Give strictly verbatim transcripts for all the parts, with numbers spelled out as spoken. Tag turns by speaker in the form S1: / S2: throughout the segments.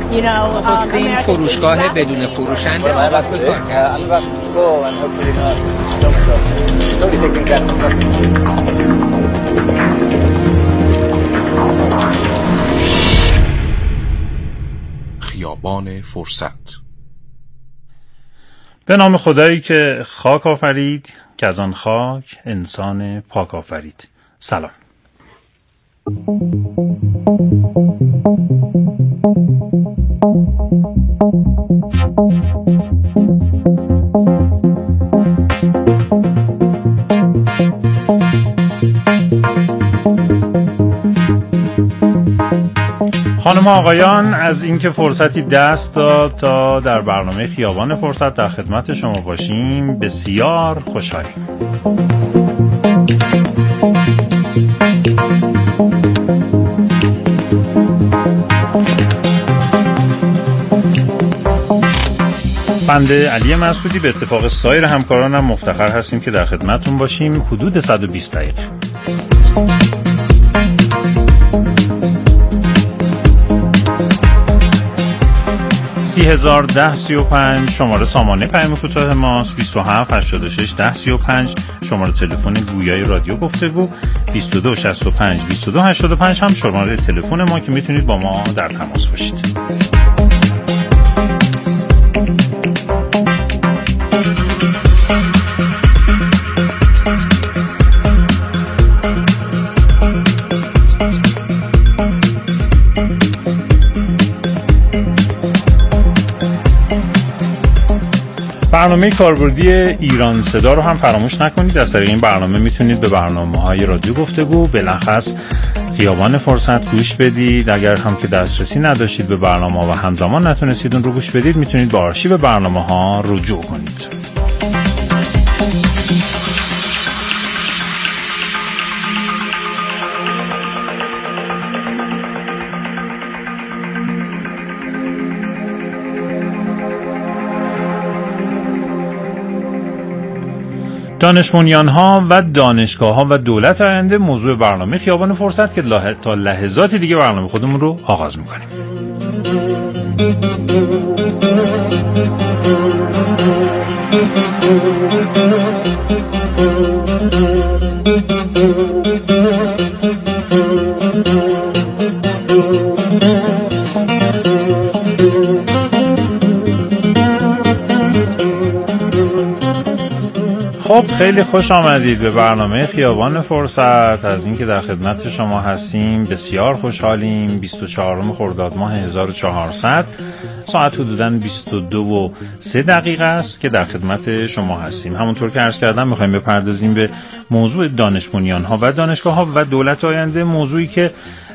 S1: you know, um,
S2: نخستین فروشگاه بدون فروشنده آغاز به کار کرد.
S3: خیابان فرصت.
S4: به نام خدایی که خاک آفرید، که از آن خاک انسان پاک آفرید. سلام. خانم آقایان، از اینکه فرصتی دست داد تا در برنامه خیابان فرصت در خدمت شما باشیم بسیار خوشحالیم. بنده علی مسعودی به اتفاق سایر همکارانم مفتخر هستیم که در خدمتتون باشیم حدود صد و بیست دقیقه. سی هزار ده سی و پنج شماره سامانه پیام کوتاه ماست. بیست و هفت هشتاد و شش ده سی و پنج شماره تلفن گویای رادیو گفتگو. بیست و دو شصت و پنج بیست و دو هشتاد و پنج هم شماره تلفن ما که میتونید با ما در تماس باشید. برنامه کاربردی ایران صدا رو هم فراموش نکنید. از طریق این برنامه میتونید به برنامه‌های رادیو گفتگو بلخص خیابان فرصت گوش بدید. اگر هم که دسترسی نداشتید به برنامه‌ها و همزمان نتونستید اون رو گوش بدید، میتونید به آرشیو برنامه‌ها رجوع کنید. دانش بنیان‌ها و دانشگاه‌ها و دولت آینده موضوع برنامه خیابان فرصت که تا لحظات دیگه برنامه خودمون رو آغاز می‌کنیم. خب خیلی خوش آمدید به برنامه خیابان فرصت. از اینکه در خدمت شما هستیم بسیار خوشحالیم. بیست و چهارم خرداد ماه هزار و چهارصد ساعت حدوداً بیست و دو و سه دقیقه است که در خدمت شما هستیم. همونطور که عرض کردم میخوایم بپردازیم به موضوع دانش بنیان‌ها و دانشگاه‌ها و دولت آینده، موضوعی که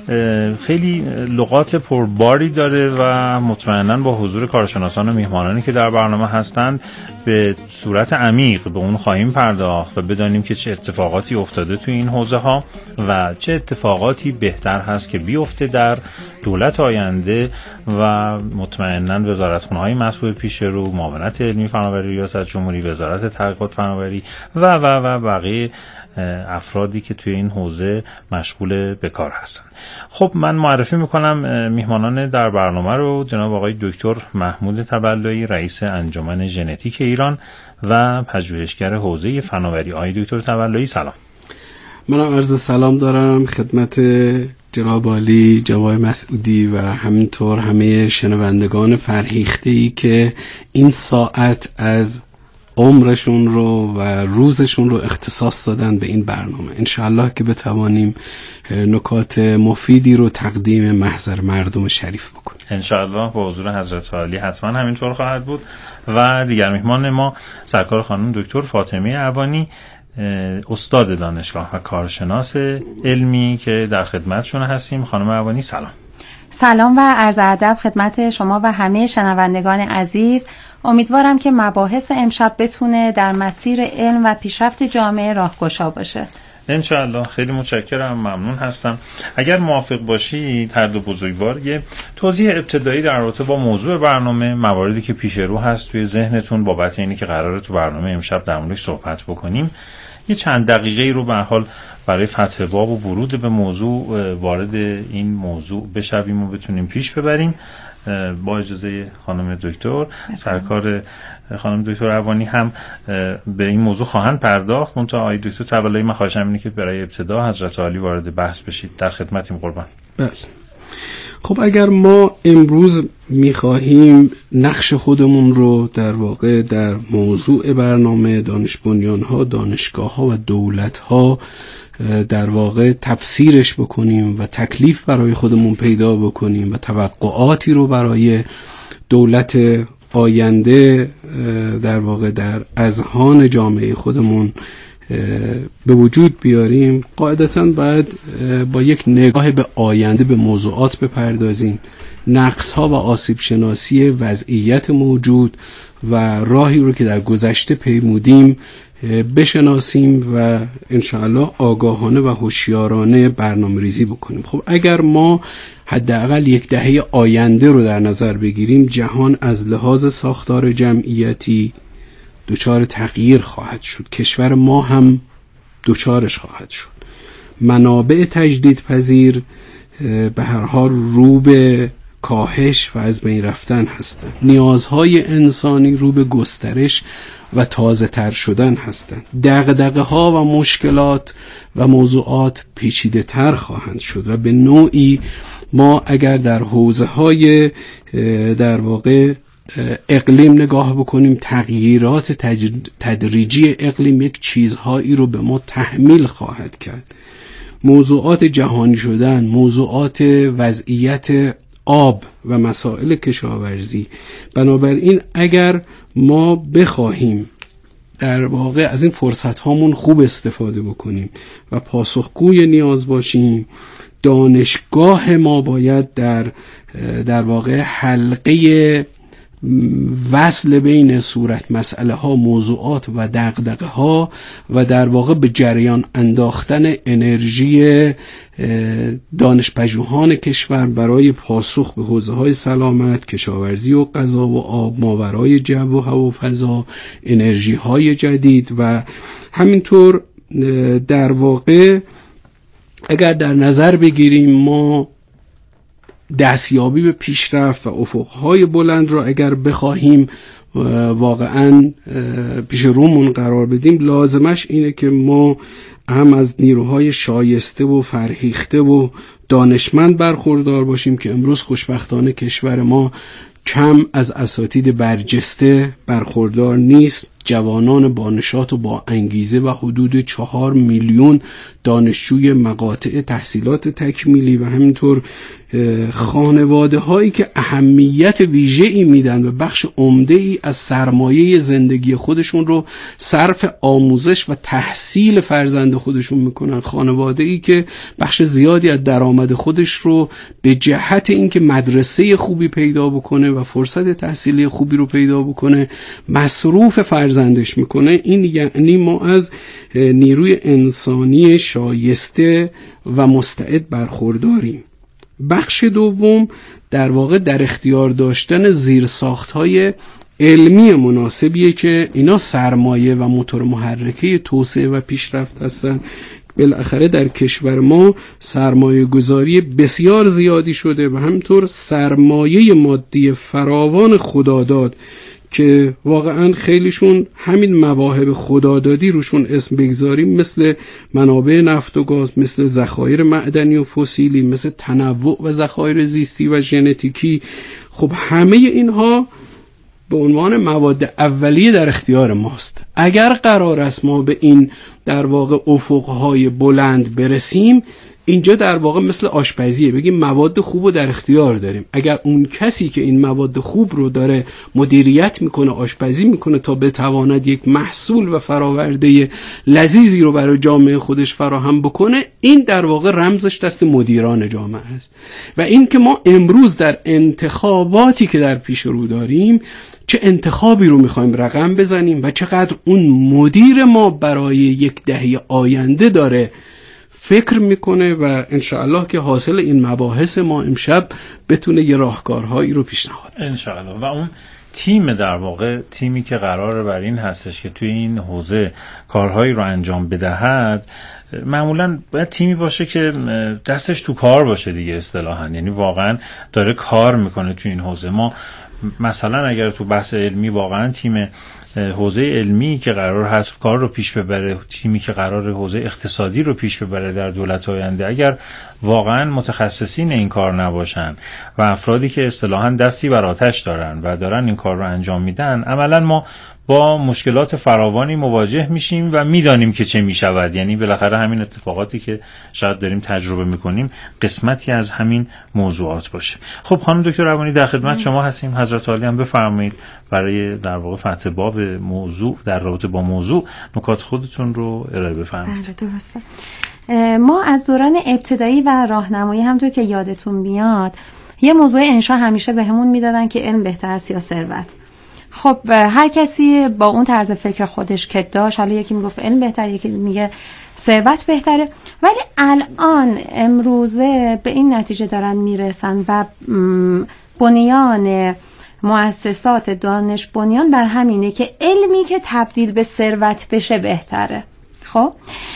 S4: خیلی لغات پرباری داره و مطمئناً با حضور کارشناسان و میهمانانی که در برنامه هستند به صورت عمیق به اون خواهیم پرداخت و بدانیم که چه اتفاقاتی افتاده توی این حوزه ها و چه اتفاقاتی بهتر هست که بیفته در دولت آینده و مطمئناً وزارتخونه‌های مسئول پیش رو، معاونت علمی فناوری ریاست جمهوری، وزارت تحقیقات فناوری و و و بقیه افرادی که توی این حوزه مشغول به کار هستن. خب من معرفی میکنم میهمانان در برنامه رو. جناب آقای دکتر محمود تبلایی، رئیس انجمن ژنتیک ایران و پژوهشگر حوزه فناوری. آقای دکتر تبلایی سلام.
S5: منم عرض سلام دارم خدمت جناب عالی، جناب مسعودی و همینطور همه شنوندگان فرهیخته‌ای که این ساعت از عمرشون رو و روزشون رو اختصاص دادن به این برنامه. انشاءالله که بتوانیم نکات مفیدی رو تقدیم محضر مردم شریف بکنیم.
S4: انشاءالله با حضور حضرت عالی حتما همینطور خواهد بود. و دیگر میهمان ما سرکار خانم دکتر فاطمه عوانی، استاد دانشگاه و کارشناس علمی که در خدمتشون هستیم. خانم عوانی سلام.
S6: سلام و عرض ادب خدمت شما و همه شنوندگان عزیز. امیدوارم که مباحث امشب بتونه در مسیر علم و پیشرفت جامعه راهگشا باشه.
S4: انشاءالله. خیلی متشکرم، ممنون هستم. اگر موافق باشید هر دو بزرگوار یه توضیح ابتدایی در رابطه با موضوع برنامه، مواردی که پیش رو هست توی ذهنتون بابت اینی که قراره تو برنامه امشب در موردش صحبت بکنیم یه چند دقیقه رو به هر حال برای فتح باب و ورود به موضوع وارد این موضوع بشویم و بتونیم پیش ببریم. با اجازه خانم دکتر سرکار خانم دکتر روانی هم به این موضوع خواهند پرداخت. منتها آقای دکتر تولایی من خواهشم اینه که برای ابتدا حضرت عالی وارد بحث بشید. در خدمتیم قربان.
S5: بله. خب اگر ما امروز میخواهیم نقش خودمون رو در واقع در موضوع برنامه دانش بنیان‌ها، دانشگاه‌ها و دولت‌ها در واقع تفسیرش بکنیم و تکلیف برای خودمون پیدا بکنیم و توقعاتی رو برای دولت آینده در واقع در اذهان جامعه خودمون به وجود بیاریم، قاعدتاً باید با یک نگاه به آینده به موضوعات بپردازیم، نقص‌ها و آسیب شناسی وضعیت موجود و راهی رو که در گذشته پیمودیم بشناسیم و انشاءالله آگاهانه و هوشیارانه برنامه ریزی بکنیم. خب اگر ما حداقل یک دهه آینده رو در نظر بگیریم، جهان از لحاظ ساختار جمعیتی دچار تغییر خواهد شد، کشور ما هم دچارش خواهد شد، منابع تجدید پذیر به هر حال رو به کاهش و از بین رفتن هستند، نیازهای انسانی رو به گسترش و تازه تر شدن هستند، دغدغه ها و مشکلات و موضوعات پیچیده تر خواهند شد و به نوعی ما اگر در حوزه های در واقع اقلیم نگاه بکنیم، تغییرات تدریجی اقلیم یک چیزهایی رو به ما تحمیل خواهد کرد. موضوعات جهانی شدن، موضوعات وضعیت آب و مسائل کشاورزی. بنابراین اگر ما بخواهیم در واقع از این فرصت هامون خوب استفاده بکنیم و پاسخگوی نیاز باشیم، دانشگاه ما باید در در واقع حلقه وصل بین صورت مسئله ها، موضوعات و دغدغه ها و در واقع به جریان انداختن انرژی دانشپژوهان کشور برای پاسخ به حوزه های سلامت، کشاورزی و غذا و آب، ماورای جو و هوا و فضا، انرژی های جدید و همینطور در واقع اگر در نظر بگیریم ما دستیابی به پیشرفت و افقهای بلند را اگر بخواهیم واقعا پیش رومون قرار بدیم، لازمش اینه که ما هم از نیروهای شایسته و فرهیخته و دانشمند برخوردار باشیم که امروز خوشبختانه کشور ما کم از اساتید برجسته برخوردار نیست. جوانان با نشاط و با انگیزه و حدود چهار میلیون دانشجوی مقاطع تحصیلات تکمیلی و همینطور خانواده هایی که اهمیت ویژه ای میدن و بخش عمده ای از سرمایه زندگی خودشون رو صرف آموزش و تحصیل فرزند خودشون میکنن، خانواده ای که بخش زیادی از درآمد خودش رو به جهت اینکه مدرسه خوبی پیدا بکنه و فرصت تحصیلی خوبی رو پیدا بکنه مصروف فرزندش میکنه. این یعنی ما از نیروی انسانی شایسته و مستعد برخورداریم. بخش دوم در واقع در اختیار داشتن زیرساخت‌های علمی مناسبیه که اینا سرمایه و موتور محرکه توسعه و پیشرفت هستن. بالاخره در کشور ما سرمایه گذاری بسیار زیادی شده و همینطور سرمایه مادی فراوان خداداد که واقعا خیلیشون همین مواهب خدادادی روشون اسم بگذاریم، مثل منابع نفت و گاز، مثل ذخایر معدنی و فسیلی، مثل تنوع و ذخایر زیستی و ژنتیکی. خب همه اینها به عنوان مواد اولیه در اختیار ماست. اگر قرار است ما به این در واقع افقهای بلند برسیم، اینجا در واقع مثل آشپزیه، بگیم مواد خوب رو در اختیار داریم. اگر اون کسی که این مواد خوب رو داره مدیریت میکنه، آشپزی میکنه تا بتواند یک محصول و فراورده لذیذی رو برای جامعه خودش فراهم بکنه، این در واقع رمزش دست مدیران جامعه است. و این که ما امروز در انتخاباتی که در پیش رو داریم چه انتخابی رو میخوایم رقم بزنیم و چقدر اون مدیر ما برای یک دهه آینده داره فکر میکنه و انشاءالله که حاصل این مباحث ما امشب بتونه یه راهکارهایی رو پیشنهاد.
S4: انشاءالله. و اون تیم در واقع تیمی که قراره بر این هستش که توی این حوزه کارهایی رو انجام بدهد معمولا باید تیمی باشه که دستش تو کار باشه دیگه اصطلاحاً، یعنی واقعا داره کار میکنه توی این حوزه. ما مثلا اگر تو بحث علمی واقعا تیم حوزه علمی که قرار هست کار رو پیش ببره، تیمی که قرار حوزه اقتصادی رو پیش ببره در دولت آینده، اگر واقعا متخصصین این کار نباشن و افرادی که اصطلاحاً دستی بر آتش دارن و دارن این کار رو انجام میدن، عملاً ما با مشکلات فراوانی مواجه میشیم و میدانیم که چه میشود. یعنی بالاخره همین اتفاقاتی که شاید داریم تجربه میکنیم قسمتی از همین موضوعات باشه. خب خانم دکتر روانی در خدمت شما هستیم. حضرت عالی هم بفرمایید برای در واقع فتح باب موضوع در رابطه با موضوع نکات خودتون رو ارائه بفرمایید.
S6: بله درسته. ما از دوران ابتدایی و راهنمایی همونطور که یادتون میاد یه موضوع انشا همیشه بهمون میدادن که علم بهتر است یا ثروت. خب هر کسی با اون طرز فکر خودش که داشت، حالا یکی میگفت علم بهتره، یکی میگه ثروت بهتره، ولی الان امروزه به این نتیجه دارن میرسن و بنیان مؤسسات دانش بنیان بر همینه که علمی که تبدیل به ثروت بشه بهتره. خب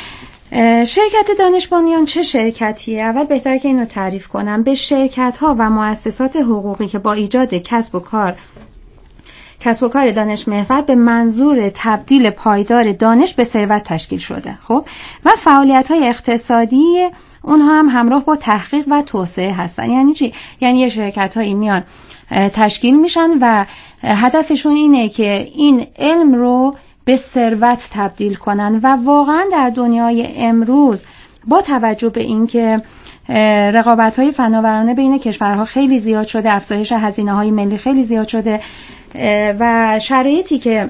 S6: شرکت دانش بنیان چه شرکتیه؟ اول بهتره که اینو تعریف کنم. به شرکت ها و مؤسسات حقوقی که با ایجاد کسب و کار کسب و کار دانش محور به منظور تبدیل پایدار دانش به ثروت تشکیل شده. خب و فعالیت‌های اقتصادی اونها هم همراه با تحقیق و توسعه هستن. یعنی چی؟ یعنی یه شرکت‌هایی میان تشکیل میشن و هدفشون اینه که این علم رو به ثروت تبدیل کنن و واقعا در دنیای امروز با توجه به اینکه رقابت‌های فناورانه بین کشورها خیلی زیاد شده، افزایش هزینه‌های ملی خیلی زیاد شده و شرایطی که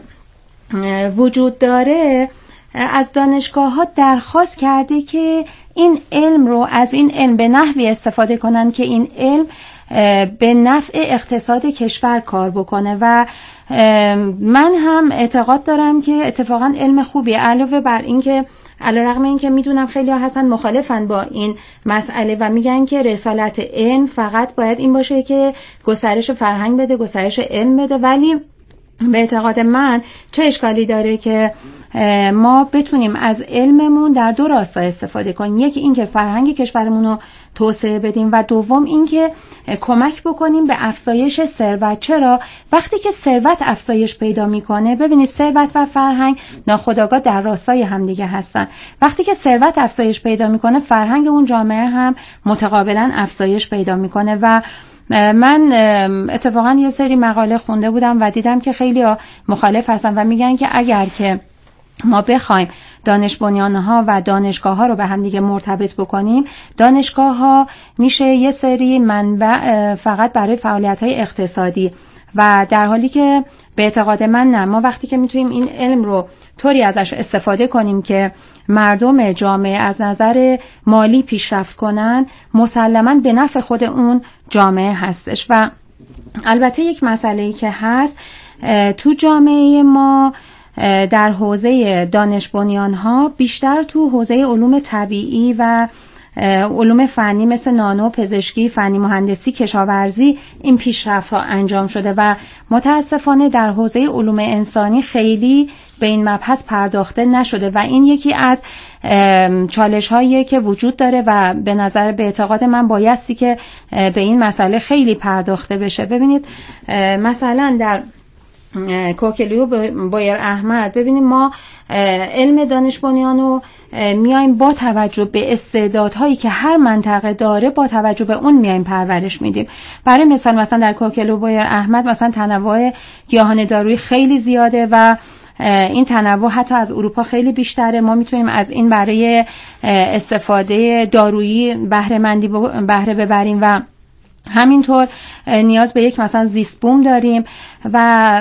S6: وجود داره، از دانشگاه‌ها درخواست کرده که این علم رو از این علم به نحوی استفاده کنن که این علم به نفع اقتصاد کشور کار بکنه و من هم اعتقاد دارم که اتفاقا علم خوبیه. علاوه بر این که علیرغم این که میدونم خیلی ها هستن مخالفن با این مسئله و میگن که رسالت علم فقط باید این باشه که گسترش فرهنگ بده، گسترش علم بده، ولی به اعتقاد من چه اشکالی داره که ما بتونیم از علممون در دو راستا استفاده کنیم. یکی این که فرهنگ کشورمون رو توسعه بدیم و دوم این که کمک بکنیم به افزایش ثروت. چرا؟ وقتی که ثروت افزایش پیدا میکنه، ببینید ثروت و فرهنگ ناخودآگاه در راستای همدیگه هستن. وقتی که ثروت افزایش پیدا میکنه، فرهنگ اون جامعه هم متقابلا افزایش پیدا میکنه و من اتفاقا یه سری مقاله خونده بودم و دیدم که خیلی مخالف هستن و میگن که اگر که ما بخوایم دانش بنیان‌ها و دانشگاه‌ها رو به هم دیگه مرتبط بکنیم، دانشگاه‌ها میشه یه سری منبع فقط برای فعالیت‌های اقتصادی و در حالی که به اعتقاد من نه. ما وقتی که میتونیم این علم رو طوری ازش استفاده کنیم که مردم جامعه از نظر مالی پیشرفت کنن، مسلماً به نفع خود اون جامعه هستش. و البته یک مسئله‌ای که هست تو جامعه ما در حوزه دانش بنیان‌ها، بیشتر تو حوزه علوم طبیعی و علوم فنی مثل نانو، پزشکی، فنی مهندسی، کشاورزی این پیشرفت‌ها انجام شده و متاسفانه در حوزه علوم انسانی خیلی به این مبحث پرداخته نشده و این یکی از چالش‌هایی که وجود داره و به نظر به اعتقاد من بایستی که به این مسئله خیلی پرداخته بشه. ببینید مثلا در کوکلیو بایر احمد، ببینیم ما علم دانش بنیان رو میایم با توجه به استعدادهایی که هر منطقه داره، با توجه به اون میایم پرورش میدیم. برای مثال مثلا در کوکلیو بایر احمد مثلا تنوع گیاهان دارویی خیلی زیاده و این تنوع حتی از اروپا خیلی بیشتره. ما میتونیم از این برای استفاده دارویی بهره مندی بهره ببریم و همینطور نیاز به یک مثلا زیست بوم داریم و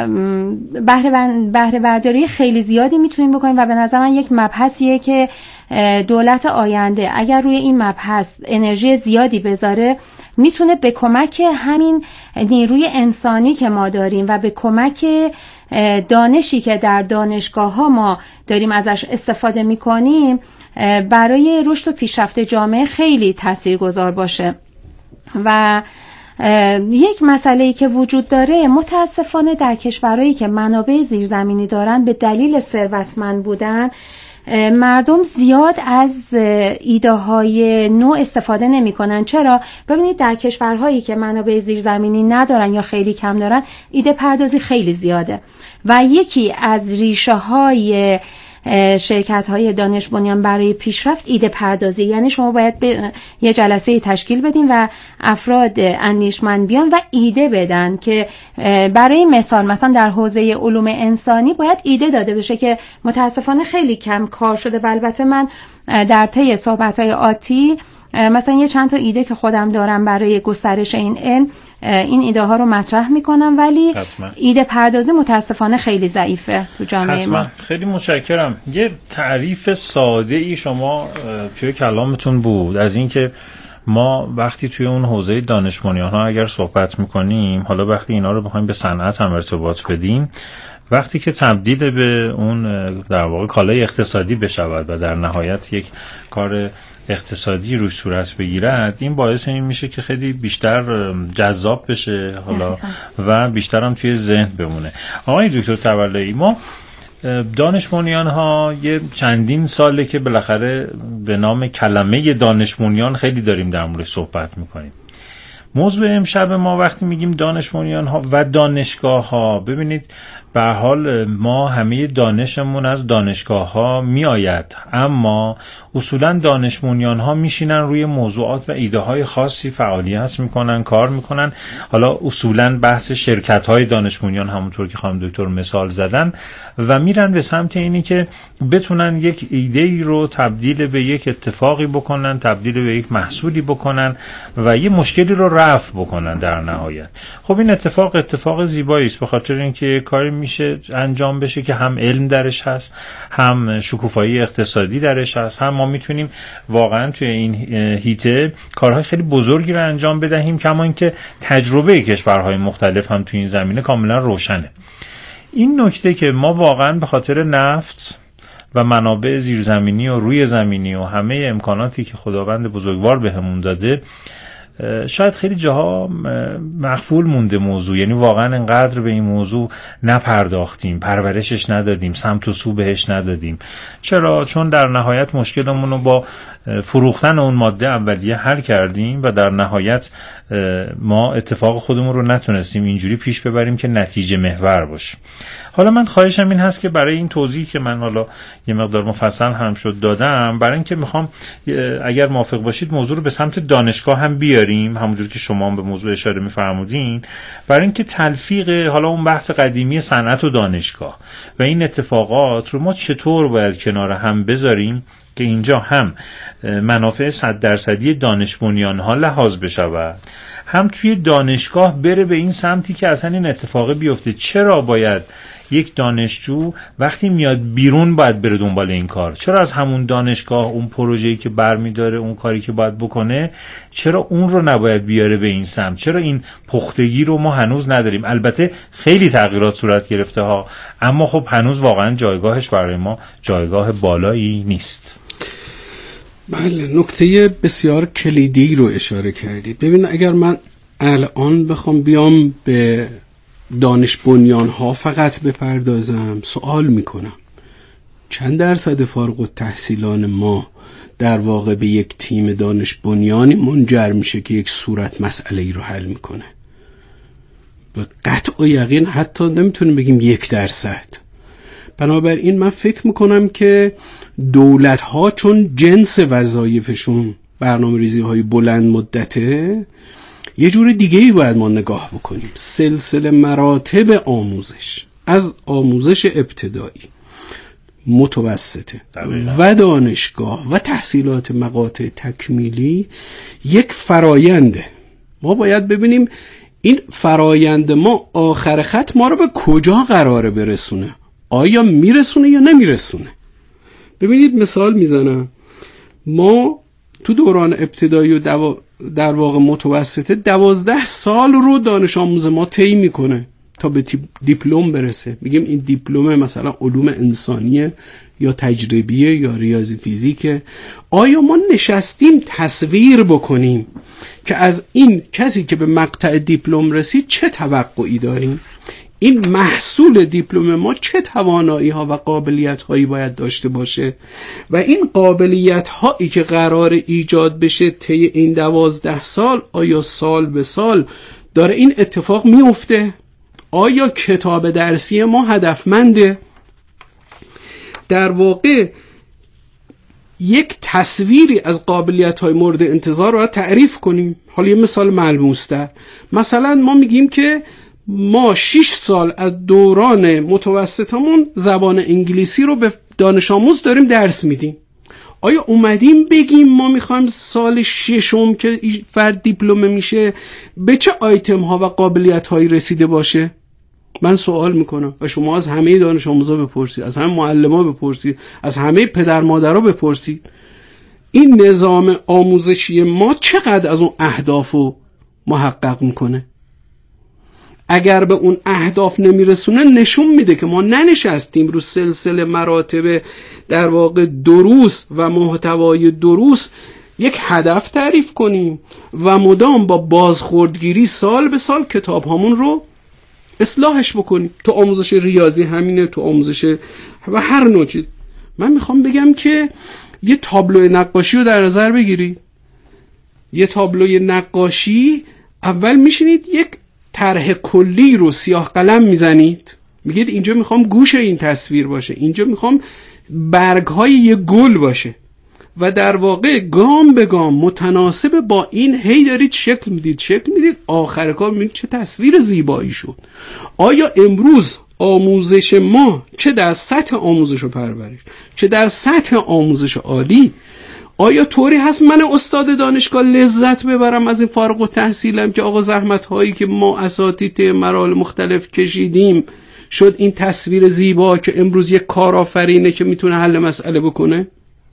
S6: بهره بهره برداری خیلی زیادی میتونیم بکنیم و به نظر من یک مبحثیه که دولت آینده اگر روی این مبحث انرژی زیادی بذاره، میتونه به کمک همین نیروی انسانی که ما داریم و به کمک دانشی که در دانشگاه ها ما داریم ازش استفاده میکنیم برای رشد و پیشرفت جامعه خیلی تاثیرگذار باشه. و یک مسئله‌ای که وجود داره متاسفانه در کشورهایی که منابع زیرزمینی دارن به دلیل ثروتمند بودن مردم زیاد از ایده های نو استفاده نمی کنن. چرا؟ ببینید در کشورهایی که منابع زیرزمینی ندارن یا خیلی کم دارن ایده پردازی خیلی زیاده و یکی از ریشه های شرکت های دانش بنیان برای پیشرفت ایده پردازی، یعنی شما باید به یه جلسه تشکیل بدین و افراد اندیشمند بیان و ایده بدن که برای مثال مثلا در حوزه علوم انسانی باید ایده داده بشه که متاسفانه خیلی کم کار شده و البته من در طی صحبت های آتی مثلا یه چند تا ایده که خودم دارم برای گسترش این علم این ایده ها رو مطرح میکنم، ولی حتما. ایده پردازی متاسفانه خیلی ضعیفه تو جامعه حتما. ما
S4: خیلی متشکرم. یه تعریف ساده ای شما توی کلامتون بود از این که ما وقتی توی اون حوزه دانش بنیان ها اگر صحبت میکنیم، حالا وقتی اینا رو بخوایم به صنعت هم ارتباط بدیم، وقتی که تبدیل به اون در واقع کالای اقتصادی بشود و در نهایت یک کار اقتصادی روش صورت بگیرد، این باعث این میشه که خیلی بیشتر جذاب بشه حالا و بیشتر هم توی ذهن بمونه. آقای دکتر تولایی، ما دانش بنیان ها یه چندین ساله که بالاخره به نام کلمه دانش بنیان خیلی داریم در موردش صحبت میکنیم. موضوع امشب ما وقتی میگیم دانش بنیان ها و دانشگاه ها، ببینید به هر حال ما همه دانشمون از دانشگاه ها می آید، اما اصولا دانش بنیان ها میشینن روی موضوعات و ایده های خاصی فعالیت میکنن، کار میکنن. حالا اصولا بحث شرکت های دانش بنیان همونطور که خانم دکتر مثال زدن و میرن به سمت اینی که بتونن یک ایده ای رو تبدیل به یک اتفاقی بکنن، تبدیل به یک محصولی بکنن و یه مشکلی رو رفع بکنن در نهایت. خب این اتفاق اتفاق زیبایی است، به خاطر اینکه کاری میشه انجام بشه که هم علم درش هست، هم شکوفایی اقتصادی درش هست، هم ما میتونیم واقعا توی این هیته کارهای خیلی بزرگی رو انجام بدهیم، کما اینکه تجربه کشورهای مختلف هم توی این زمینه کاملا روشنه. این نکته که ما واقعا به خاطر نفت و منابع زیرزمینی و روی زمینی و همه امکاناتی که خداوند بزرگوار بهمون داده شاید خیلی جاها مغفول مونده موضوع، یعنی واقعا انقدر به این موضوع نپرداختیم، پرورشش ندادیم، سمت و سو بهش ندادیم. چرا؟ چون در نهایت مشکلمون رو با فروختن اون ماده اولیه حل کردیم و در نهایت ما اتفاق خودمون رو نتونستیم اینجوری پیش ببریم که نتیجه محور باشه. حالا من خواهشم این هست که برای این توضیح که من حالا یه مقدار مفصل هم شد دادم، برای اینکه میخوام اگر موافق باشید موضوع رو به سمت دانشگاه هم بیاریم، همونجور که شما هم به موضوع اشاره میفرمودین، برای اینکه تلفیق حالا اون بحث قدیمی صنعت و دانشگاه و این اتفاقات رو ما چطور باید کنار هم بذاریم که اینجا هم منافع صد درصدی دانش بنیان ها لحاظ بشود، هم توی دانشگاه بره به این سمتی که اصلا این اتفاق بیفته. چرا باید یک دانشجو وقتی میاد بیرون باید بره دنبال این کار؟ چرا از همون دانشگاه اون پروژه‌ای که برمی‌داره، اون کاری که باید بکنه، چرا اون رو نباید بیاره به این سمت؟ چرا این پختگی رو ما هنوز نداریم؟ البته خیلی تغییرات صورت گرفته ها، اما خب هنوز واقعا جایگاهش برای ما جایگاه بالایی نیست.
S5: بله، نکته بسیار کلیدی رو اشاره کردید. ببین اگر من الان بخوام بیام به دانش بنیان ها فقط بپردازم، سوال میکنم چند درصد فارغ التحصیلان ما در واقع به یک تیم دانش بنیانی منجر میشه که یک صورت مسئله ای رو حل میکنه؟ به قطع و یقین حتی نمیتونیم بگیم یک درصد. بنابراین من فکر میکنم که دولت ها چون جنس وظایفشون برنامه ریزی های بلند مدته، یه جور دیگه ای باید ما نگاه بکنیم. سلسله مراتب آموزش، از آموزش ابتدایی، متوسطه و دانشگاه و تحصیلات مقاطع تکمیلی یک فراینده. ما باید ببینیم این فرایند ما آخر خط ما رو به کجا قراره برسونه، آیا میرسونه یا نمیرسونه. ببینید مثال میزنم، ما تو دوران ابتدایی و دو... در واقع متوسطه دوازده سال رو دانش آموز ما طی میکنه تا به دیپلم برسه. میگیم این دیپلم مثلا علوم انسانیه یا تجربیه یا ریاضی فیزیکه؟ آیا ما نشستیم تصویر بکنیم که از این کسی که به مقطع دیپلم رسید چه توقعی داریم؟ این محصول دیپلم ما چه توانایی ها و قابلیت هایی باید داشته باشه و این قابلیت هایی که قرار ایجاد بشه طی این دوازده سال آیا سال به سال داره این اتفاق میفته؟ آیا کتاب درسی ما هدفمنده؟ در واقع یک تصویری از قابلیت های مورد انتظار رو تعریف کنیم. حالا یه مثال ملموس‌تر، مثلا ما میگیم که ما شش سال از دوران متوسطمون زبان انگلیسی رو به دانش آموز داریم درس میدیم. آیا اومدیم بگیم ما میخوایم سال ششم که فرد دیپلم میشه به چه آیتم ها و قابلیت هایی رسیده باشه؟ من سوال میکنم و شما از همه دانش آموزا بپرسید، از همه معلم‌ها بپرسید، از همه پدر مادرها بپرسید. این نظام آموزشی ما چقدر از اون اهدافو محقق میکنه؟ اگر به اون اهداف نمیرسونه نشون میده که ما ننشستیم رو سلسله مراتب در واقع دروس و محتوای دروس یک هدف تعریف کنیم و مدام با بازخوردگیری سال به سال کتاب هامون رو اصلاحش بکنیم. تو آموزش ریاضی همینه، تو آموزش و هر نوع چیز. من میخوام بگم که یه تابلو نقاشی رو در نظر بگیرید. یه تابلوی نقاشی اول میشینید یک طرح کلی رو سیاه قلم میزنید، میگید اینجا میخوام گوش این تصویر باشه، اینجا میخوام برگهای یه گل باشه و در واقع گام به گام متناسب با این هی دارید شکل میدید شکل میدید آخر کار میبینید چه تصویر زیبایی شد. آیا امروز آموزش ما چه در سطح آموزش و پرورش چه در سطح آموزش عالی آیا طوری هست من استاد دانشگاه لذت ببرم از این فارغ التحصیلم که آقا زحمت هایی که ما اساتید مراحل مختلف کشیدیم شد این تصویر زیبا که امروز یک کارآفرینه که میتونه حل مسئله بکنه؟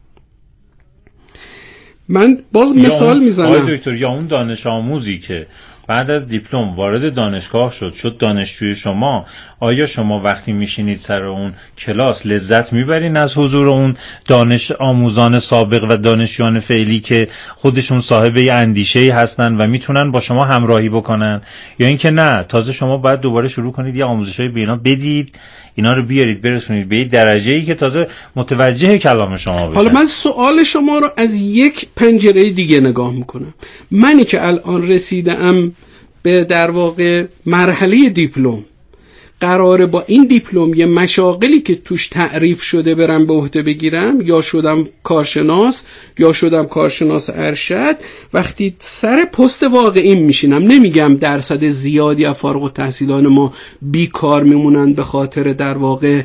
S5: من باز مثال میزنم.
S4: آقای دکتر، یا اون دانش آموزی که بعد از دیپلم وارد دانشگاه شد شد دانشجوی شما، آیا شما وقتی میشینید سر اون کلاس لذت میبرین از حضور اون دانش آموزان سابق و دانشجویان فعلی که خودشون صاحب اندیشه‌ای هستن و میتونن با شما همراهی بکنن، یا اینکه نه تازه شما باید دوباره شروع کنید یه آموزش‌های بینا بدید اینا رو بیارید برسونید به درجه‌ای که تازه متوجه کلام شما بشن؟
S5: حالا من سوال شما رو از یک پنجره دیگه نگاه میکنم. منی که الان رسیدم به در واقع مرحله دیپلم، قراره با این دیپلم یه مشاغلی که توش تعریف شده برم به عهده بگیرم، یا شدم کارشناس یا شدم کارشناس ارشد. وقتی سر پست واقعی میشینم، نمیگم درصد زیادی از فارغ التحصیلان ما بیکار میمونن به خاطر در واقع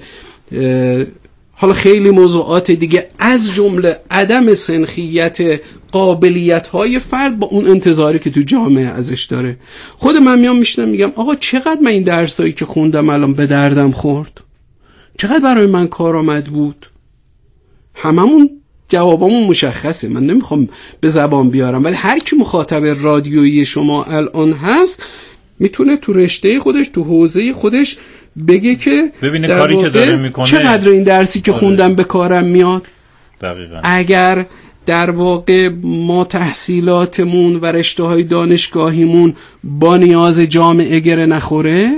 S5: حالا خیلی موضوعات دیگه از جمله عدم سنخیت قابلیت‌های فرد با اون انتظاری که تو جامعه ازش داره. خود من میام میشنم میگم آقا چقدر من این درسایی که خوندم الان به دردم خورد، چقدر برای من کارآمد بود. هممون جوابمون مشخصه، من نمیخوام به زبان بیارم، ولی هر کی مخاطب رادیویی شما الان هست میتونه تو رشته خودش تو حوزه خودش بگه که
S4: ببینه کاری که داره میکنه
S5: چقدر این درسی که خوندم به کارم میاد.
S4: دقیقاً.
S5: اگر در واقع ما تحصیلاتمون و رشته های دانشگاهیمون با نیاز جامعه گره نخوره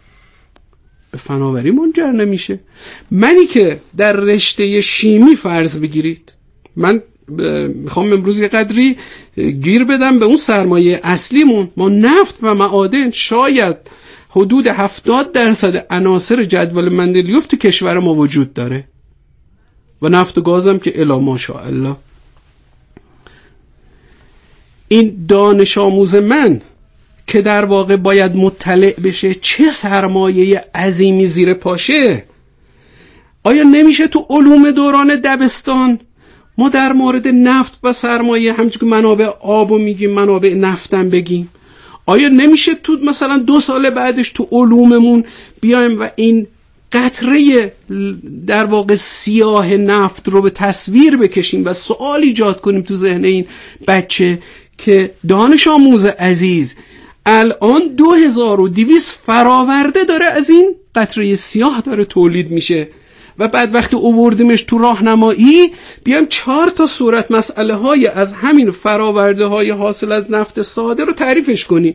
S5: به فناوری منجر نمیشه. منی که در رشته شیمی فرض بگیرید، من میخوام امروز یه قدری گیر بدم به اون سرمایه اصلیمون، ما نفت و معادن، شاید حدود هفتاد درصد عناصر جدول مندلیوف تو کشور ما وجود داره و نفت و گازم که الا ماشاءالله. این دانش آموز من که در واقع باید مطلع بشه چه سرمایه عظیمی زیر پاشه، آیا نمیشه تو علوم دوران دبستان ما در مورد نفت و سرمایه همچون که منابع آبو میگیم منابع نفتم بگیم؟ آیا نمیشه تو مثلا دو سال بعدش تو علوممون بیایم و این قطره در واقع سیاه نفت رو به تصویر بکشیم و سوال ایجاد کنیم تو ذهن این بچه که دانش آموز عزیز الان دو هزار و دویست فراورده داره از این قطره سیاه داره تولید میشه و بعد وقتی اووردیمش تو راهنمایی بیام چهار تا صورت مسئله های از همین فراورده های حاصل از نفت ساده رو تعریفش کنیم.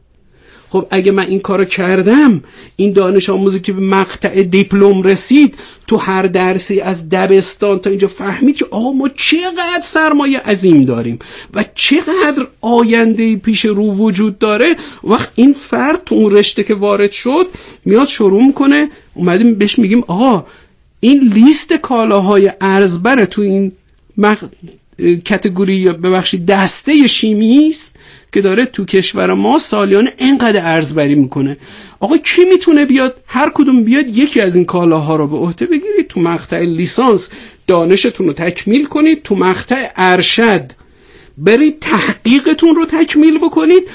S5: خب اگه من این کارو کردم، این دانش آموزی که به مقطع دیپلم رسید تو هر درسی از دبستان تا اینجا فهمید که آقا ما چقدر سرمایه عظیم داریم و چقدر آینده پیش رو وجود داره، وقت این فرد تو اون رشته که وارد شد میاد شروع میکنه، اومدیم بهش میگیم آقا این لیست کالاهای ارزبر تو این مق... کاتگوری یا ببخشید دسته شیمی است که داره تو کشور ما سالیانه اینقدر ارزبری میکنه. آقا کی میتونه بیاد هر کدوم بیاد یکی از این کالاها رو به عهده بگیرید، تو مقطع لیسانس دانشتون رو تکمیل کنید، تو مقطع ارشد برید تحقیقتون رو تکمیل بکنید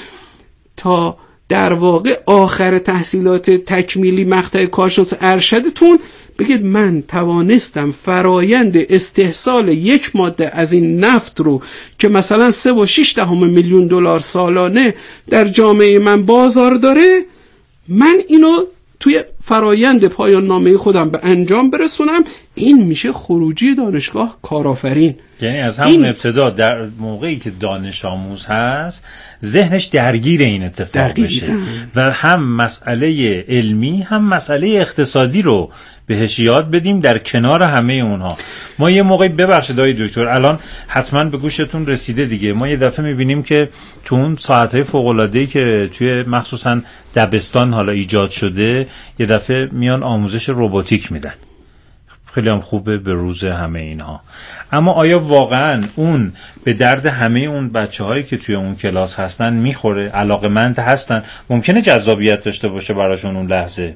S5: تا در واقع آخر تحصیلات تکمیلی مقطع کارشناس ارشدتون بگید من توانستم فرایند استحصال یک ماده از این نفت رو که مثلا سه و شش دهم میلیون دلار سالانه در جامعه من بازار داره، من اینو توی فرایند پایان نامه خودم به انجام برسونم. این میشه خروجی دانشگاه کارآفرین.
S4: یعنی از همون این ابتدا در موقعی که دانش آموز هست ذهنش درگیر این اتفاق بشه و هم مسئله علمی هم مسئله اقتصادی رو بهش یاد بدیم در کنار همه اونها. ما یه موقعی ببخشید آقای دکتر الان حتما به گوشتون رسیده دیگه، ما یه دفعه میبینیم که تو اون ساعتهای فوق‌العاده‌ای که توی مخصوصا دبستان حالا ایجاد شده یه دفعه میان آموزش رباتیک میدن، خیلی هم خوبه به روز همه اینها، اما آیا واقعا اون به درد همه اون بچه هایی که توی اون کلاس هستن میخوره؟ علاقمند هستن؟ ممکنه جذابیت داشته باشه براشون اون لحظه،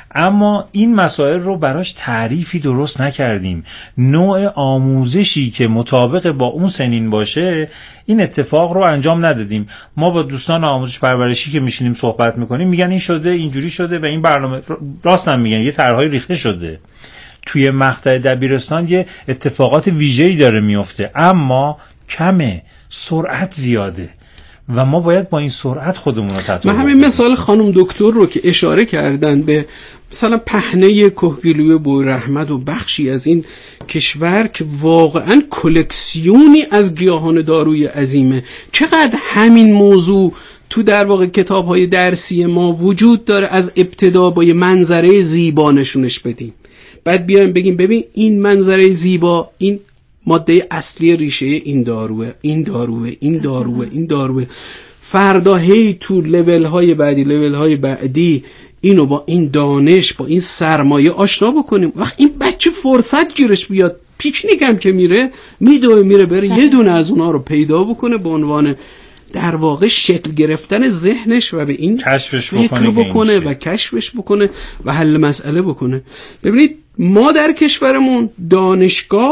S4: اما این مسائل رو براش تعریفی درست نکردیم، نوع آموزشی که مطابق با اون سنین باشه این اتفاق رو انجام ندادیم. ما با دوستان آموزش پرورشی که میشینیم صحبت میکنیم میگن این شده اینجوری شده و این برنامه راست هم میگن، یه طرحهای ریخته شده. توی مقطع دبیرستان یه اتفاقات ویژه‌ای داره میفته اما کمه، سرعت زیاده و ما باید با این سرعت خودمون رو تطابق.
S5: من همین مثال خانم دکتر رو که اشاره کردن به مثلا پهنه کهگیلوی بویراحمد و بخشی از این کشور که واقعا کلکسیونی از گیاهان داروی عظیمه، چقدر همین موضوع تو در واقع کتاب‌های درسی ما وجود داره، از ابتدا با یه منظره زیبا نشونش بدیم، بعد بیایم بگیم ببین این منظره زیبا این ماده اصلی ریشه این داروه این داروه این داروه این داروه فردا هی تو لول های بعدی لول های بعدی اینو با این دانش با این سرمایه آشنا بکنیم. وقت این بچه فرصت گیرش بیاد پیکنیک هم که میره میدوه میره بره یه دونه از اونا رو پیدا بکنه به عنوان در واقع شکل گرفتن ذهنش و به این
S4: کشفش
S5: بکنه, بکنه و کشفش بکنه و حل مسئله بکنه. ببینید ما در کشورمون دانشگاه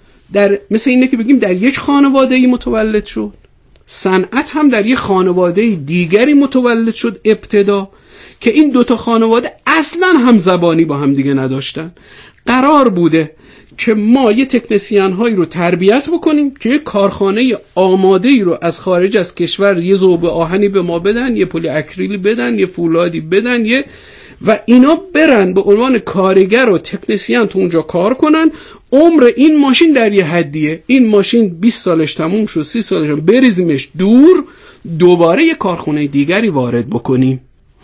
S5: در مثل اینه که بگیم در یک خانواده‌ای متولد شد، صنعت هم در یک خانواده دیگری متولد شد ابتدا، که این دوتا خانواده اصلا هم زبانی با هم دیگه نداشتن. قرار بوده که ما یه تکنسین هایی رو تربیت بکنیم که یه کارخانه آماده ای رو از خارج از کشور یه ذوب آهنی به ما بدن، یه پلی اکریلی بدن، یه فولادی بدن، یه و اینا برن به عنوان کارگر و تکنسین تو اونجا کار کنن. عمر این ماشین در یه حدیه، این ماشین بیست سالش تموم شد، سی سالش هم بریزیمش دور، دوباره یه کارخونه دیگری وارد بکنیم.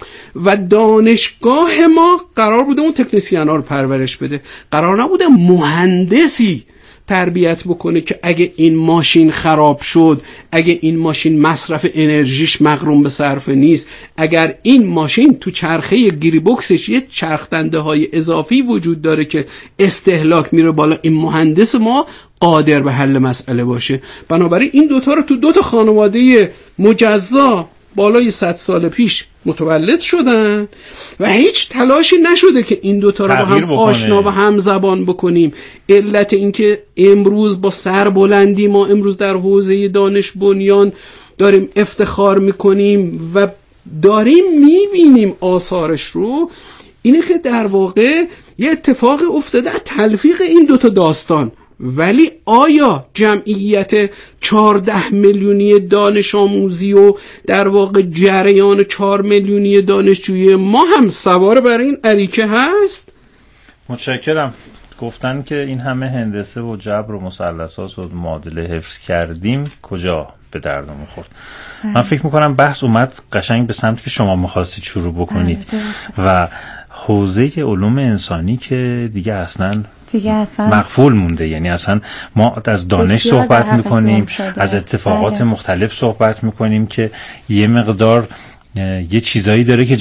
S5: و دانشگاه ما قرار بوده اون تکنسین ها رو پرورش بده، قرار نبوده مهندسی تربیت بکنه که اگه این ماشین خراب شد، اگه این ماشین مصرف انرژیش مغروم به صرفه نیست، اگر این ماشین تو چرخه گیری بوکسش یه چرخ دنده های اضافی وجود داره که استهلاک میره بالا، این مهندس ما قادر به حل مسئله باشه. بنابراین این دوتا رو تو دوتا خانواده مجزا بالای صد سال پیش متولد شدن و هیچ تلاشی نشده که این دوتا رو با هم آشنا و هم زبان بکنیم. علت این که امروز با سربلندی ما امروز در حوزه دانش بنیان داریم افتخار میکنیم و داریم میبینیم آثارش رو، اینه که در واقع یه اتفاق افتاده تلفیق این دوتا داستان. ولی آیا جمعیت چهارده میلیونی دانش آموزی و در واقع جریان چهار میلیونی دانشجوی ما هم سوار بر این اریکه هست؟
S4: متشکرم. گفتن که این همه هندسه و جبر و مثلثات و معادله حفظ کردیم کجا به دردمون خورد. من فکر میکنم بحث اومد قشنگ به سمتی که شما میخواستید شروع بکنید و حوزه علوم انسانی که دیگه اصلا
S6: دیگه اصلا
S4: مغفول مونده. یعنی اصلا ما از دانش صحبت میکنیم، از اتفاقات بله. مختلف صحبت میکنیم که یه مقدار یه چیزایی داره که